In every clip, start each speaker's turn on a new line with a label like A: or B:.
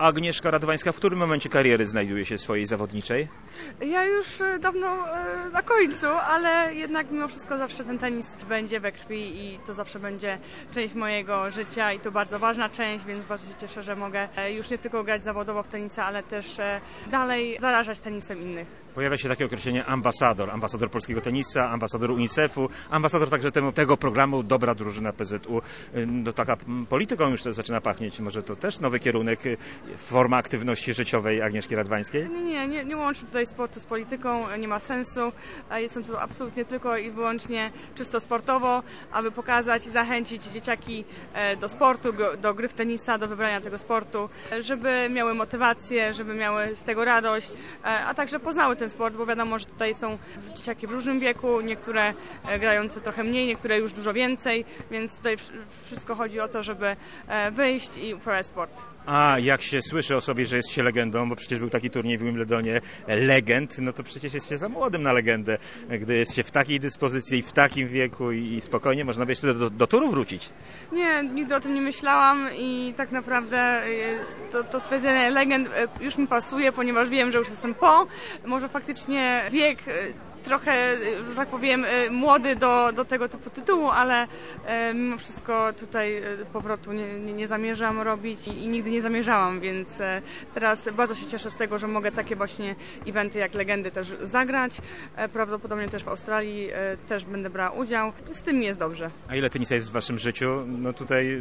A: Agnieszka Radwańska w którym momencie kariery znajduje się swojej zawodniczej?
B: Ja już dawno na końcu, ale jednak mimo wszystko zawsze ten tenis będzie we krwi i to zawsze będzie część mojego życia i to bardzo ważna część, więc bardzo się cieszę, że mogę już nie tylko grać zawodowo w tenisa, ale też dalej zarażać tenisem innych.
A: Pojawia się takie określenie ambasador polskiego tenisa, ambasador UNICEF-u, ambasador także tego programu Dobra Drużyna PZU. No taka polityką już to zaczyna pachnieć. Może to też nowy kierunek, forma aktywności życiowej Agnieszki Radwańskiej?
B: Nie łączę tutaj sportu z polityką, nie ma sensu. Jestem tu absolutnie tylko i wyłącznie czysto sportowo, aby pokazać i zachęcić dzieciaki do sportu, do gry w tenisa, do wybrania tego sportu, żeby miały motywację, żeby miały z tego radość, a także poznały ten sport, bo wiadomo, że tutaj są dzieciaki w różnym wieku, niektóre grające trochę mniej, niektóre już dużo więcej, więc tutaj wszystko chodzi o to, żeby wyjść i uprawiać sport.
A: A jak się słyszy o sobie, że jest się legendą, bo przecież był taki turniej w Wimbledonie legend, no to przecież jest się za młodym na legendę, gdy jest się w takiej dyspozycji i w takim wieku i spokojnie można by jeszcze do turu wrócić.
B: Nie, nigdy o tym nie myślałam i tak naprawdę to stwierdzenie legend już mi pasuje, ponieważ wiem, że już jestem może faktycznie wiek trochę, że tak powiem, młody do tego typu tytułu, ale mimo wszystko tutaj powrotu nie zamierzam robić i nigdy nie zamierzałam, więc teraz bardzo się cieszę z tego, że mogę takie właśnie eventy jak legendy też zagrać. Prawdopodobnie też w Australii też będę brała udział. Z tym mi jest dobrze.
A: A ile tenisa jest w waszym życiu? No tutaj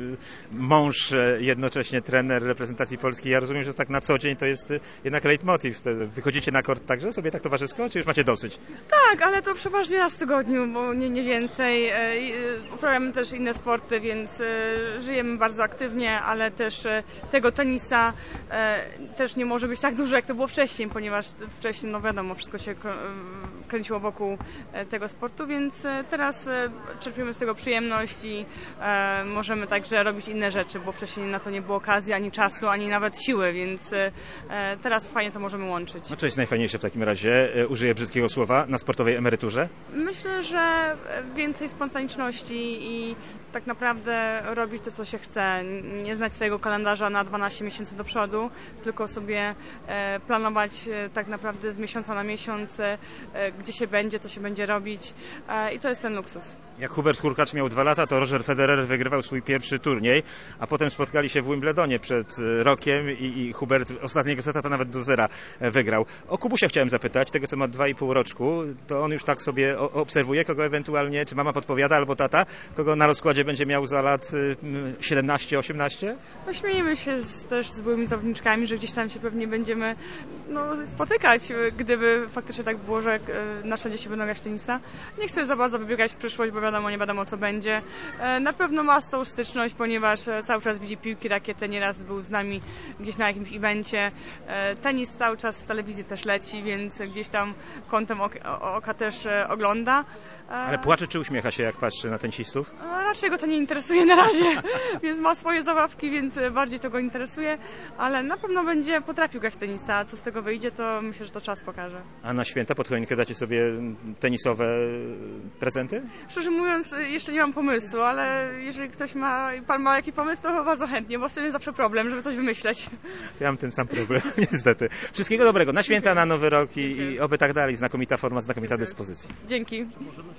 A: mąż, jednocześnie trener reprezentacji Polski. Ja rozumiem, że tak na co dzień to jest jednak leitmotiv. Wychodzicie na kort także sobie tak towarzysko, czy już macie dosyć?
B: Tak, ale to przeważnie raz w tygodniu, bo nie więcej. Uprawiamy też inne sporty, więc żyjemy bardzo aktywnie, ale też tego tenisa też nie może być tak dużo, jak to było wcześniej, ponieważ wcześniej, no wiadomo, wszystko się kręciło wokół tego sportu, więc teraz czerpiemy z tego przyjemność i możemy także robić inne rzeczy, bo wcześniej na to nie było okazji, ani czasu, ani nawet siły, więc teraz fajnie to możemy łączyć.
A: No co jest najfajniejsze w takim razie? Użyję brzydkiego słowa, na sportowej emeryturze?
B: Myślę, że więcej spontaniczności i tak naprawdę robić to, co się chce. Nie znać swojego kalendarza na 12 miesięcy do przodu, tylko sobie planować tak naprawdę z miesiąca na miesiąc, gdzie się będzie, co się będzie robić i to jest ten luksus.
A: Jak Hubert Hurkacz miał 2 lata, to Roger Federer wygrywał swój pierwszy turniej, a potem spotkali się w Wimbledonie przed rokiem i Hubert ostatniego seta to nawet do 0 wygrał. O Kubusia chciałem zapytać, tego co ma 2,5 roczku, to on już tak sobie obserwuje, kogo ewentualnie, czy mama podpowiada albo tata, kogo na rozkładzie będzie miał za lat 17-18?
B: No, śmiejemy się też z byłymi zawodniczkami, że gdzieś tam się pewnie będziemy spotykać, gdyby faktycznie tak było, że nasze dzieci będą grać w tenisa. Nie chcę za bardzo wybiegać w przyszłość, bo nie wiadomo co będzie. Na pewno ma z tą styczność, ponieważ cały czas widzi piłki, rakietę, nieraz był z nami gdzieś na jakimś evencie. Tenis cały czas w telewizji też leci, więc gdzieś tam kątem oka też ogląda.
A: Ale płacze czy uśmiecha się, jak patrzy na tenisistów?
B: Raczej go to nie interesuje na razie, więc ma swoje zabawki, więc bardziej to go interesuje, ale na pewno będzie potrafił grać w tenisa, a co z tego wyjdzie, to myślę, że to czas pokaże.
A: A na święta pod choinkę dacie sobie tenisowe prezenty?
B: Szczerze mówiąc, jeszcze nie mam pomysłu, ale jeżeli pan ma jakiś pomysł, to bardzo chętnie, bo z tym jest zawsze problem, żeby coś wymyśleć.
A: Ja mam ten sam problem, niestety. Wszystkiego dobrego, na święta, na Nowy Rok i oby tak dalej. Znakomita forma, znakomita dyspozycja.
B: Dzięki.